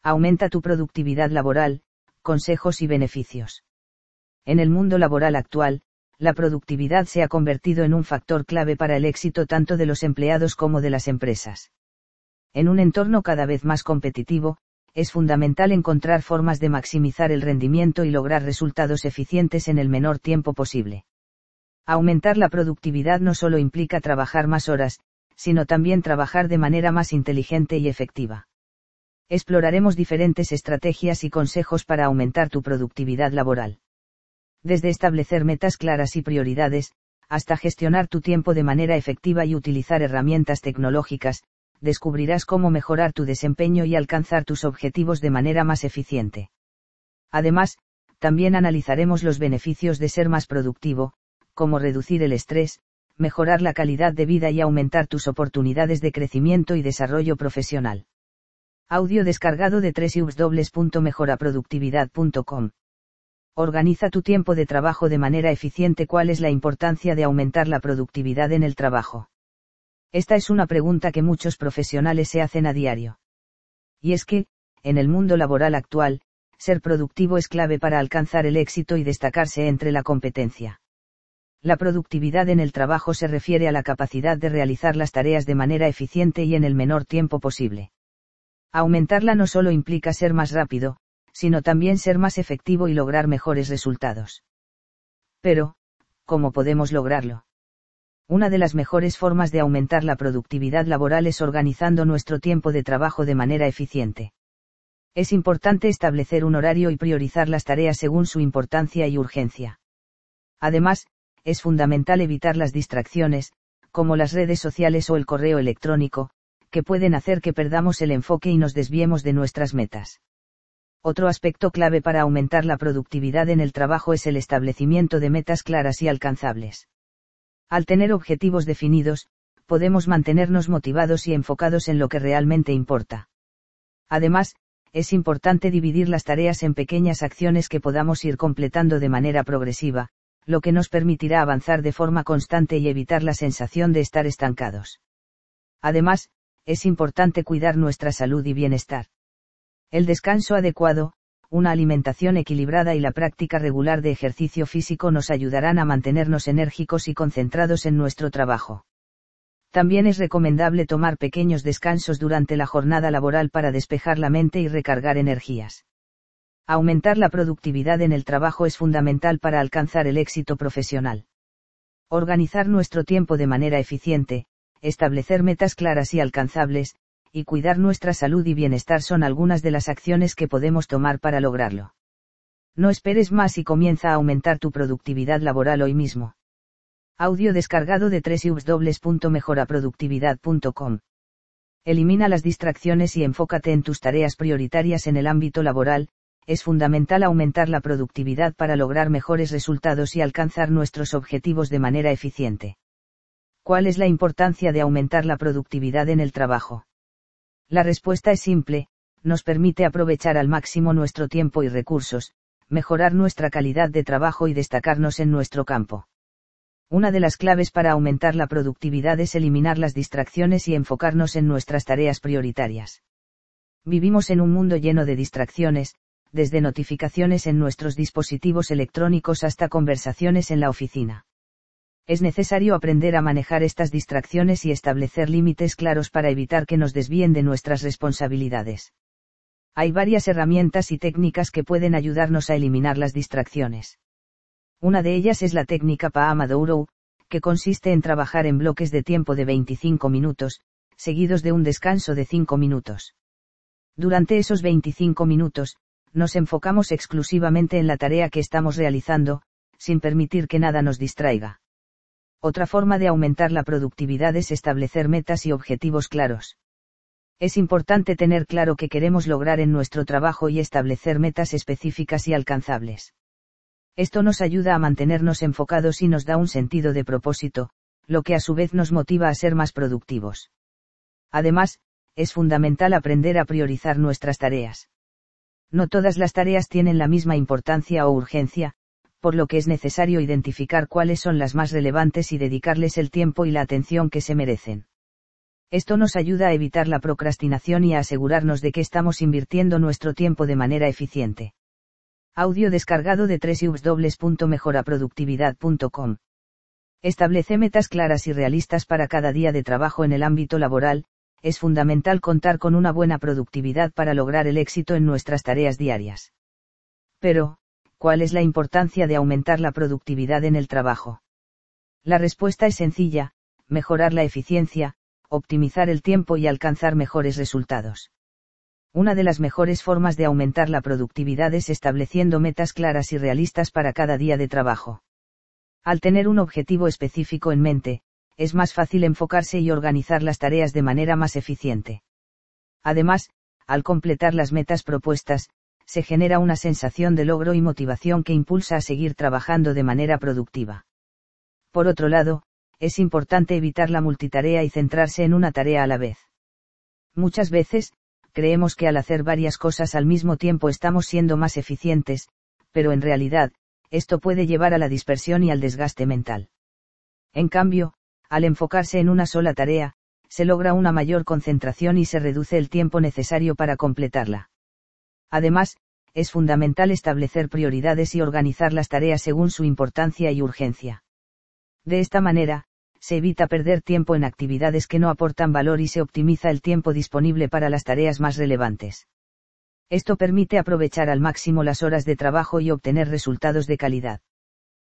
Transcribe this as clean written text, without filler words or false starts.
Aumenta tu productividad laboral, consejos y beneficios. En el mundo laboral actual, la productividad se ha convertido en un factor clave para el éxito tanto de los empleados como de las empresas. En un entorno cada vez más competitivo, es fundamental encontrar formas de maximizar el rendimiento y lograr resultados eficientes en el menor tiempo posible. Aumentar la productividad no solo implica trabajar más horas, sino también trabajar de manera más inteligente y efectiva. Exploraremos diferentes estrategias y consejos para aumentar tu productividad laboral. Desde establecer metas claras y prioridades, hasta gestionar tu tiempo de manera efectiva y utilizar herramientas tecnológicas, descubrirás cómo mejorar tu desempeño y alcanzar tus objetivos de manera más eficiente. Además, también analizaremos los beneficios de ser más productivo, como reducir el estrés, mejorar la calidad de vida y aumentar tus oportunidades de crecimiento y desarrollo profesional. Audio descargado de www.mejoraproductividad.com. Organiza tu tiempo de trabajo de manera eficiente. ¿Cuál es la importancia de aumentar la productividad en el trabajo? Esta es una pregunta que muchos profesionales se hacen a diario. Y es que, en el mundo laboral actual, ser productivo es clave para alcanzar el éxito y destacarse entre la competencia. La productividad en el trabajo se refiere a la capacidad de realizar las tareas de manera eficiente y en el menor tiempo posible. Aumentarla no solo implica ser más rápido, sino también ser más efectivo y lograr mejores resultados. Pero, ¿cómo podemos lograrlo? Una de las mejores formas de aumentar la productividad laboral es organizando nuestro tiempo de trabajo de manera eficiente. Es importante establecer un horario y priorizar las tareas según su importancia y urgencia. Además, es fundamental evitar las distracciones, como las redes sociales o el correo electrónico, que pueden hacer que perdamos el enfoque y nos desviemos de nuestras metas. Otro aspecto clave para aumentar la productividad en el trabajo es el establecimiento de metas claras y alcanzables. Al tener objetivos definidos, podemos mantenernos motivados y enfocados en lo que realmente importa. Además, es importante dividir las tareas en pequeñas acciones que podamos ir completando de manera progresiva, lo que nos permitirá avanzar de forma constante y evitar la sensación de estar estancados. Además, es importante cuidar nuestra salud y bienestar. El descanso adecuado, una alimentación equilibrada y la práctica regular de ejercicio físico nos ayudarán a mantenernos enérgicos y concentrados en nuestro trabajo. También es recomendable tomar pequeños descansos durante la jornada laboral para despejar la mente y recargar energías. Aumentar la productividad en el trabajo es fundamental para alcanzar el éxito profesional. Organizar nuestro tiempo de manera eficiente, establecer metas claras y alcanzables, y cuidar nuestra salud y bienestar son algunas de las acciones que podemos tomar para lograrlo. No esperes más y comienza a aumentar tu productividad laboral hoy mismo. Audio descargado de www.mejoraproductividad.com. Elimina las distracciones y enfócate en tus tareas prioritarias en el ámbito laboral. Es fundamental aumentar la productividad para lograr mejores resultados y alcanzar nuestros objetivos de manera eficiente. ¿Cuál es la importancia de aumentar la productividad en el trabajo? La respuesta es simple: nos permite aprovechar al máximo nuestro tiempo y recursos, mejorar nuestra calidad de trabajo y destacarnos en nuestro campo. Una de las claves para aumentar la productividad es eliminar las distracciones y enfocarnos en nuestras tareas prioritarias. Vivimos en un mundo lleno de distracciones, desde notificaciones en nuestros dispositivos electrónicos hasta conversaciones en la oficina. Es necesario aprender a manejar estas distracciones y establecer límites claros para evitar que nos desvíen de nuestras responsabilidades. Hay varias herramientas y técnicas que pueden ayudarnos a eliminar las distracciones. Una de ellas es la técnica Pomodoro, que consiste en trabajar en bloques de tiempo de 25 minutos, seguidos de un descanso de 5 minutos. Durante esos 25 minutos, nos enfocamos exclusivamente en la tarea que estamos realizando, sin permitir que nada nos distraiga. Otra forma de aumentar la productividad es establecer metas y objetivos claros. Es importante tener claro qué queremos lograr en nuestro trabajo y establecer metas específicas y alcanzables. Esto nos ayuda a mantenernos enfocados y nos da un sentido de propósito, lo que a su vez nos motiva a ser más productivos. Además, es fundamental aprender a priorizar nuestras tareas. No todas las tareas tienen la misma importancia o urgencia, por lo que es necesario identificar cuáles son las más relevantes y dedicarles el tiempo y la atención que se merecen. Esto nos ayuda a evitar la procrastinación y a asegurarnos de que estamos invirtiendo nuestro tiempo de manera eficiente. Audio descargado de www.mejoraproductividad.com. Establece metas claras y realistas para cada día de trabajo en el ámbito laboral. Es fundamental contar con una buena productividad para lograr el éxito en nuestras tareas diarias. Pero, ¿cuál es la importancia de aumentar la productividad en el trabajo? La respuesta es sencilla: mejorar la eficiencia, optimizar el tiempo y alcanzar mejores resultados. Una de las mejores formas de aumentar la productividad es estableciendo metas claras y realistas para cada día de trabajo. Al tener un objetivo específico en mente, es más fácil enfocarse y organizar las tareas de manera más eficiente. Además, al completar las metas propuestas, se genera una sensación de logro y motivación que impulsa a seguir trabajando de manera productiva. Por otro lado, es importante evitar la multitarea y centrarse en una tarea a la vez. Muchas veces, creemos que al hacer varias cosas al mismo tiempo estamos siendo más eficientes, pero en realidad, esto puede llevar a la dispersión y al desgaste mental. En cambio, al enfocarse en una sola tarea, se logra una mayor concentración y se reduce el tiempo necesario para completarla. Además, es fundamental establecer prioridades y organizar las tareas según su importancia y urgencia. De esta manera, se evita perder tiempo en actividades que no aportan valor y se optimiza el tiempo disponible para las tareas más relevantes. Esto permite aprovechar al máximo las horas de trabajo y obtener resultados de calidad.